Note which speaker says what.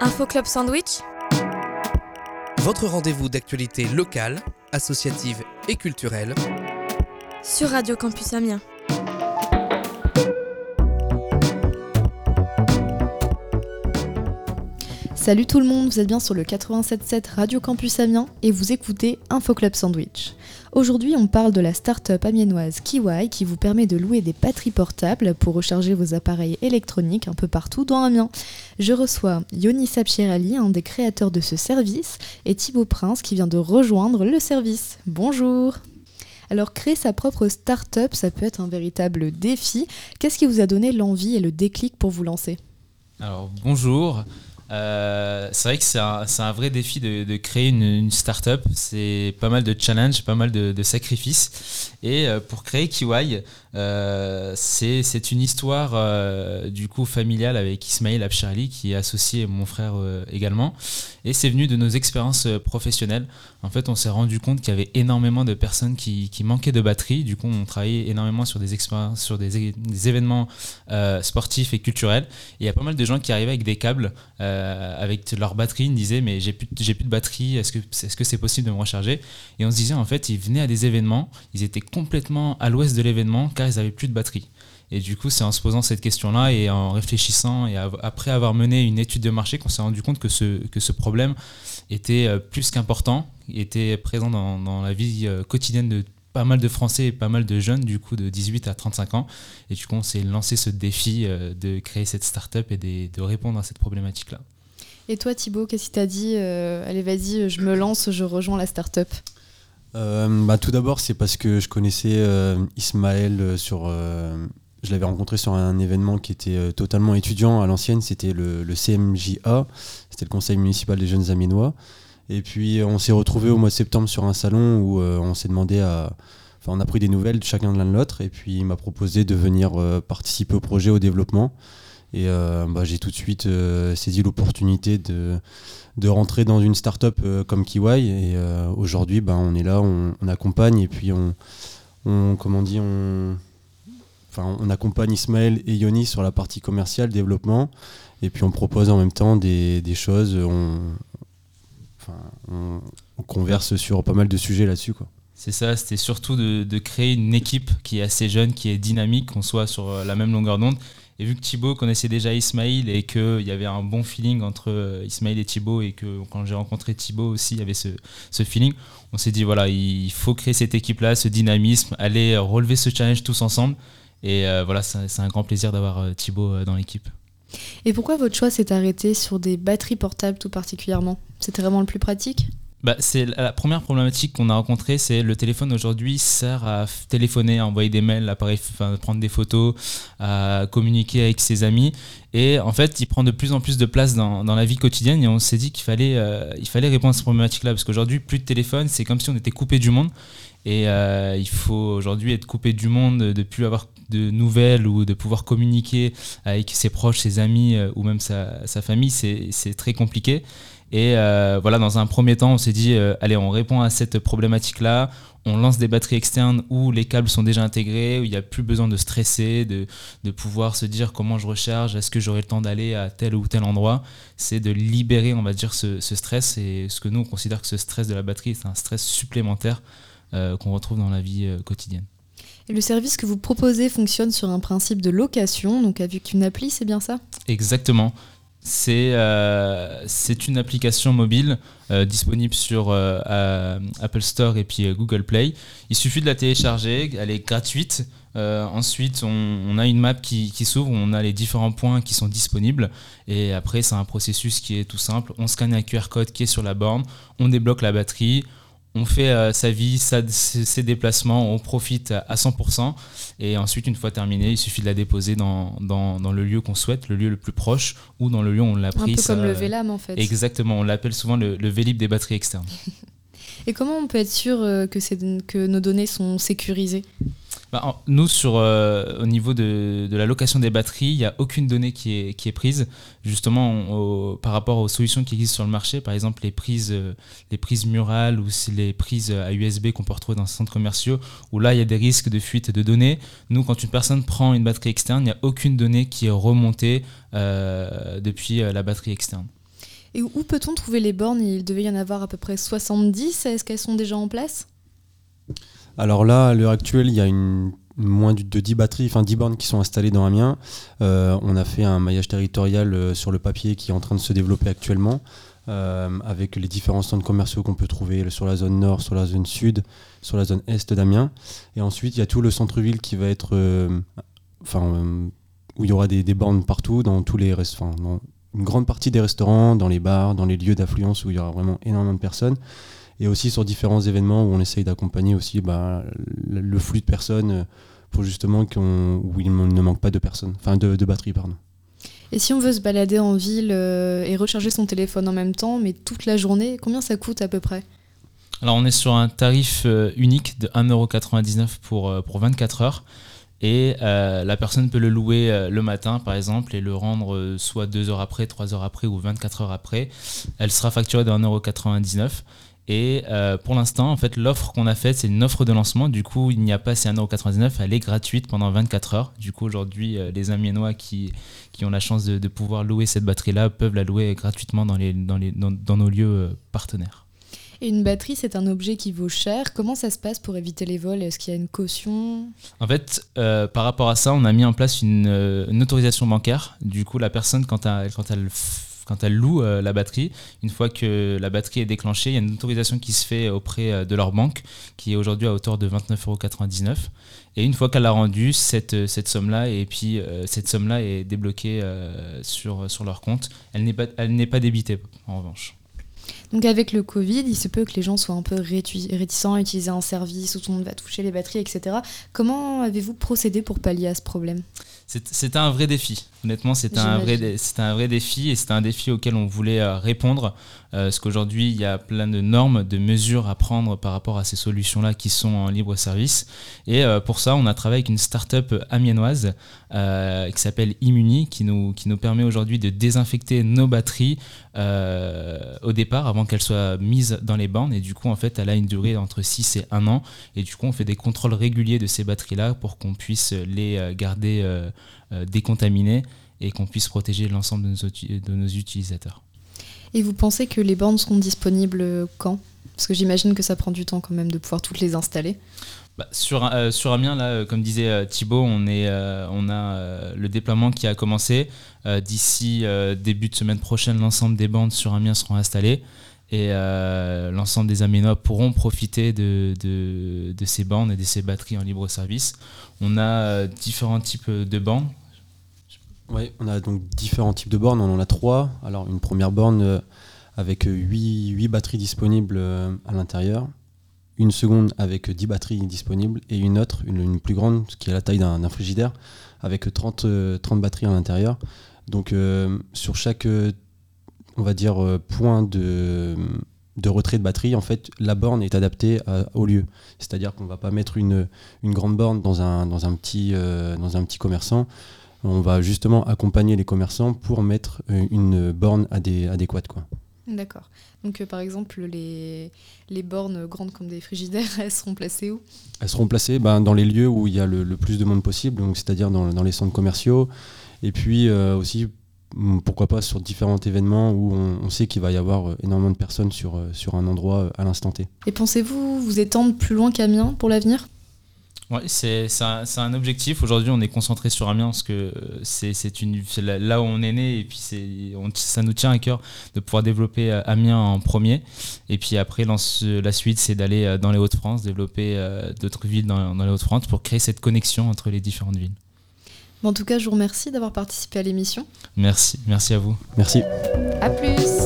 Speaker 1: Info Club Sandwich,
Speaker 2: votre rendez-vous d'actualité locale, associative et culturelle
Speaker 1: sur Radio Campus Amiens.
Speaker 3: Salut tout le monde, vous êtes bien sur le 87.7 Radio Campus Amiens et vous écoutez Info Club Sandwich. Aujourd'hui, on parle de la start-up amiénoise Kiwai qui vous permet de louer des batteries portables pour recharger vos appareils électroniques un peu partout dans Amiens. Je reçois Yoni Sapchirali, un des créateurs de ce service, et Thibaut Prince qui vient de rejoindre le service. Bonjour. Alors, créer sa propre start-up, ça peut être un véritable défi. Qu'est-ce qui vous a donné l'envie et le déclic pour vous lancer ?
Speaker 4: Alors, bonjour. C'est vrai que c'est un vrai défi de créer une start-up. C'est pas mal de challenges, pas mal de sacrifices. Et pour créer Kiwai, c'est une histoire du coup familiale avec Ismaël Abchirali qui est associé mon frère également. Et c'est venu de nos expériences professionnelles. En fait, on s'est rendu compte qu'il y avait énormément de personnes qui manquaient de batterie. Du coup, on travaillait énormément sur des expériences, sur des événements sportifs et culturels. Et il y a pas mal de gens qui arrivaient avec des câbles, avec leur batterie. Ils me disaient, mais j'ai plus de batterie, est-ce que c'est possible de me recharger ? Et on se disait, en fait, ils venaient à des événements, ils étaient complètement à l'ouest de l'événement car ils n'avaient plus de batterie. Et du coup, c'est en se posant cette question-là et en réfléchissant et après avoir mené une étude de marché qu'on s'est rendu compte que ce problème était plus qu'important, était présent dans la vie quotidienne de pas mal de Français et pas mal de jeunes, du coup de 18 à 35 ans. Et du coup, on s'est lancé ce défi de créer cette start-up et de répondre à cette problématique-là.
Speaker 3: Et toi Thibaut, qu'est-ce qui t'a dit allez vas-y, je me lance, je rejoins la start-up ?
Speaker 5: Tout d'abord, c'est parce que je connaissais Ismaël je l'avais rencontré sur un événement qui était totalement étudiant à l'ancienne, c'était le CMJA, c'était le Conseil municipal des jeunes amiénois. Et puis on s'est retrouvés au mois de septembre sur un salon où on s'est demandé on a pris des nouvelles chacun de l'un de l'autre et puis il m'a proposé de venir participer au projet, au développement. Et j'ai tout de suite saisi l'opportunité de rentrer dans une start-up comme Kiwai. Et aujourd'hui, on est là, on accompagne et puis on accompagne Ismaël et Yoni sur la partie commerciale, développement. Et puis on propose en même temps des choses. On converse sur pas mal de sujets là-dessus, quoi.
Speaker 4: C'est ça, c'était surtout de créer une équipe qui est assez jeune, qui est dynamique, qu'on soit sur la même longueur d'onde. Et vu que Thibaut connaissait déjà Ismaël et qu'il y avait un bon feeling entre Ismaël et Thibaut, et que quand j'ai rencontré Thibaut aussi, il y avait ce feeling, on s'est dit voilà, il faut créer cette équipe-là, ce dynamisme, aller relever ce challenge tous ensemble. Et c'est un grand plaisir d'avoir Thibaut dans l'équipe.
Speaker 3: Et pourquoi votre choix s'est arrêté sur des batteries portables tout particulièrement ? C'était vraiment le plus pratique ?
Speaker 4: C'est la première problématique qu'on a rencontrée, c'est le téléphone aujourd'hui sert à téléphoner, à envoyer des mails, à prendre des photos, à communiquer avec ses amis. Et en fait, il prend de plus en plus de place dans la vie quotidienne et on s'est dit qu'il fallait répondre à cette problématique-là parce qu'aujourd'hui, plus de téléphone, c'est comme si on était coupé du monde. Et il faut aujourd'hui être coupé du monde, de ne plus avoir de nouvelles ou de pouvoir communiquer avec ses proches, ses amis ou même sa famille, c'est très compliqué. Et dans un premier temps, on s'est dit, allez, on répond à cette problématique-là, on lance des batteries externes où les câbles sont déjà intégrés, où il n'y a plus besoin de stresser, de pouvoir se dire comment je recharge, est-ce que j'aurai le temps d'aller à tel ou tel endroit. C'est de libérer, on va dire, ce stress. Et ce que nous, on considère que ce stress de la batterie, c'est un stress supplémentaire qu'on retrouve dans la vie quotidienne.
Speaker 3: Et le service que vous proposez fonctionne sur un principe de location, donc avec une appli, c'est bien ça ? Exactement.
Speaker 4: C'est une application mobile disponible sur Apple Store et puis Google Play. Il suffit de la télécharger, elle est gratuite. Ensuite, on a une map qui s'ouvre, on a les différents points qui sont disponibles. Et après, c'est un processus qui est tout simple. On scanne un QR code qui est sur la borne, on débloque la batterie. On fait sa vie, ses déplacements, on profite à 100%. Et ensuite, une fois terminé, il suffit de la déposer dans le lieu qu'on souhaite, le lieu le plus proche, ou dans le lieu où on l'a pris.
Speaker 3: Un peu comme le Vélib en fait.
Speaker 4: Exactement, on l'appelle souvent le Vélib des batteries externes.
Speaker 3: Et comment on peut être sûr que nos données sont sécurisées ?
Speaker 4: Nous, au niveau de la location des batteries, il n'y a aucune donnée qui est prise. Justement, par rapport aux solutions qui existent sur le marché, par exemple les prises murales ou les prises à USB qu'on peut retrouver dans les centres commerciaux, où là, il y a des risques de fuite de données. Nous, quand une personne prend une batterie externe, il n'y a aucune donnée qui est remontée depuis la batterie externe.
Speaker 3: Et où peut-on trouver les bornes? Il devait y en avoir à peu près 70. Est-ce qu'elles sont déjà en place?
Speaker 5: Alors là, à l'heure actuelle, il y a moins de 10 batteries, enfin 10 bornes qui sont installées dans Amiens. On a fait un maillage territorial sur le papier qui est en train de se développer actuellement, avec les différents centres commerciaux qu'on peut trouver sur la zone nord, sur la zone sud, sur la zone est d'Amiens. Et ensuite, il y a tout le centre-ville qui va être, où il y aura des bornes partout, dans tous les dans une grande partie des restaurants, dans les bars, dans les lieux d'affluence où il y aura vraiment énormément de personnes. Et aussi sur différents événements où on essaye d'accompagner aussi le flux de personnes pour justement où il ne manque pas de personnes, de batteries, pardon.
Speaker 3: Et si on veut se balader en ville et recharger son téléphone en même temps, mais toute la journée, combien ça coûte à peu près?
Speaker 4: Alors on est sur un tarif unique de 1,99€ pour 24 heures. Et la personne peut le louer le matin par exemple et le rendre soit 2 heures après, 3 heures après ou 24 heures après. Elle sera facturée de 1,99€. Et pour l'instant, en fait, l'offre qu'on a faite, c'est une offre de lancement. Du coup, il n'y a pas, c'est 1,99€, elle est gratuite pendant 24 heures. Du coup, aujourd'hui, les Amiénois qui ont la chance de pouvoir louer cette batterie-là peuvent la louer gratuitement dans nos lieux partenaires.
Speaker 3: Et une batterie, c'est un objet qui vaut cher. Comment ça se passe pour éviter les vols? Est-ce qu'il y a une caution?
Speaker 4: En fait, par rapport à ça, on a mis en place une autorisation bancaire. Du coup, la personne, quand elle loue la batterie, une fois que la batterie est déclenchée, il y a une autorisation qui se fait auprès de leur banque, qui est aujourd'hui à hauteur de 29,99€. Et une fois qu'elle l'a rendue, cette somme-là, cette somme-là est débloquée sur leur compte. Elle n'est pas débitée, en revanche.
Speaker 3: Donc avec le Covid, il se peut que les gens soient un peu réticents à utiliser un service où tout le monde va toucher les batteries, etc. Comment avez-vous procédé pour pallier à ce problème?
Speaker 4: C'était un vrai défi. Honnêtement, c'était un vrai défi et c'était un défi auquel on voulait répondre. Parce qu'aujourd'hui, il y a plein de normes, de mesures à prendre par rapport à ces solutions-là qui sont en libre service. Et pour ça, on a travaillé avec une start-up amiénoise qui s'appelle Immuni, qui nous permet aujourd'hui de désinfecter nos batteries au départ, avant qu'elles soient mises dans les bornes. Et du coup, en fait, elle a une durée entre 6 et 1 an. Et du coup, on fait des contrôles réguliers de ces batteries-là pour qu'on puisse les garder décontaminées et qu'on puisse protéger l'ensemble de nos utilisateurs.
Speaker 3: Et vous pensez que les bornes seront disponibles quand? Parce que j'imagine que ça prend du temps quand même de pouvoir toutes les installer.
Speaker 4: Sur Amiens, là, comme disait Thibaut, on a le déploiement qui a commencé. D'ici début de semaine prochaine, l'ensemble des bornes sur Amiens seront installées. Et l'ensemble des Amiénois pourront profiter de ces bornes et de ces batteries en libre service. On a différents types de bornes.
Speaker 5: Oui, on a donc différents types de bornes. On en a 3. Alors, une première borne avec 8 batteries disponibles à l'intérieur. Une seconde avec 10 batteries disponibles. Et une autre, une plus grande, qui est la taille d'un frigidaire, avec 30 batteries à l'intérieur. Donc, sur chaque on va dire point de retrait de batterie, en fait, la borne est adaptée au lieu. C'est-à-dire qu'on ne va pas mettre une grande borne dans un petit commerçant. On va justement accompagner les commerçants pour mettre une borne adéquate, quoi.
Speaker 3: D'accord. Donc par exemple, les bornes grandes comme des frigidaires, elles seront placées où?
Speaker 5: Elles seront placées dans les lieux où il y a le plus de monde possible, donc c'est-à-dire dans les centres commerciaux, et puis aussi pourquoi pas sur différents événements où on sait qu'il va y avoir énormément de personnes sur un endroit à l'instant T. Et
Speaker 3: pensez-vous vous étendre plus loin qu'Amiens pour l'avenir?
Speaker 4: Oui, c'est un objectif. Aujourd'hui, on est concentré sur Amiens parce que c'est là où on est né et puis ça nous tient à cœur de pouvoir développer Amiens en premier. Et puis après, la suite, c'est d'aller dans les Hauts-de-France, développer d'autres villes dans les Hauts-de-France pour créer cette connexion entre les différentes villes.
Speaker 3: En tout cas, je vous remercie d'avoir participé à l'émission.
Speaker 4: Merci à vous.
Speaker 5: Merci.
Speaker 3: À plus.